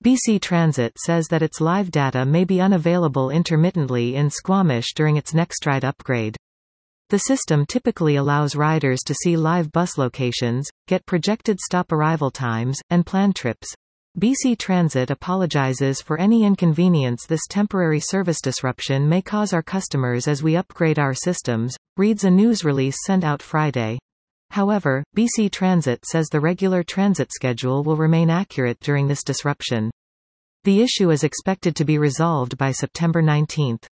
BC Transit says that its live data may be unavailable intermittently in Squamish during its NextRide upgrade. The system typically allows riders to see live bus locations, get projected stop arrival times, and plan trips. BC Transit apologizes for any inconvenience this temporary service disruption may cause our customers as we upgrade our systems, reads a news release sent out Friday. However, BC Transit says the regular transit schedule will remain accurate during this disruption. The issue is expected to be resolved by September 19.